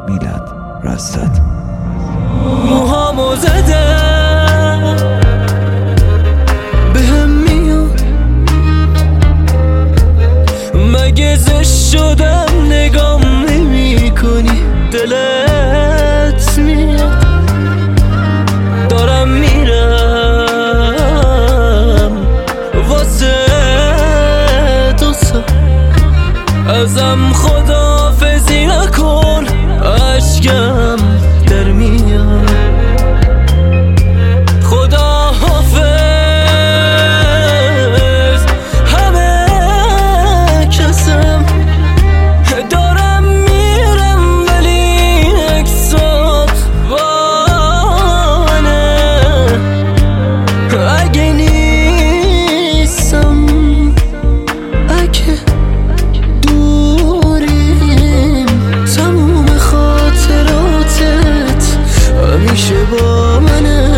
میلاد راستاد. موهامو زدم بهم میاد، مگه زشت شدم نگام نمی کنی؟ دلت میاد دارم میرم واسه دوستا، ازم خداحافظی نکن، اشکم در میاد. خداحافظ همه کسم، دارم میرم ولی اکسات بانه، اگه نیستم اگه همیشه با منه.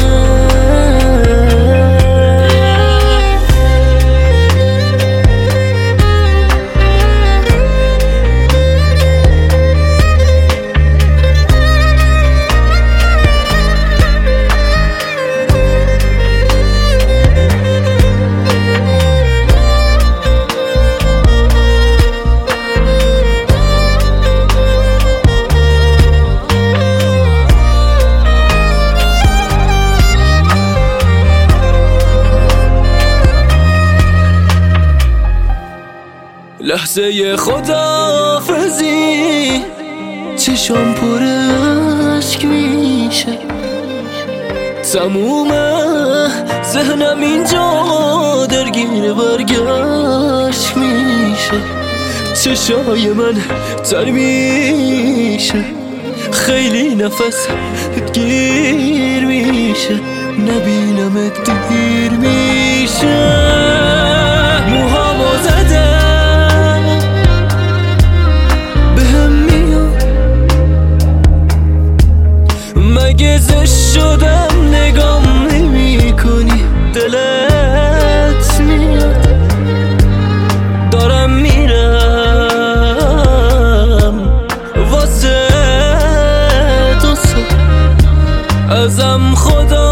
لحظه خداحافظی چشم پر اشک میشه، تموم ذهنم اینجا درگیر برگشت میشه، چشای من تر میشه، خیلی نفس گیر میشه، نبینمت دیر میشه. موهامو زدم مگه زشت شدم نگام نمی کنی؟ دلت میاد دارم میرم واسه دوستا، ازم خدا